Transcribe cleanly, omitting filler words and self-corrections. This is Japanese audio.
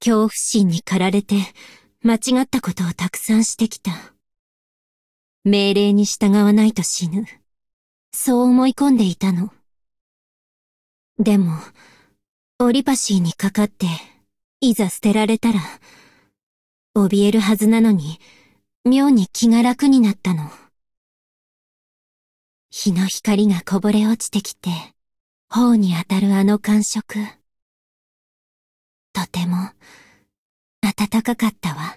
恐怖心に駆られて間違ったことをたくさんしてきた。命令に従わないと死ぬ。そう思い込んでいたの。でも、オリパシーにかかって、いざ捨てられたら、怯えるはずなのに、妙に気が楽になったの。日の光がこぼれ落ちてきて、頬に当たるあの感触。とても、暖かかったわ。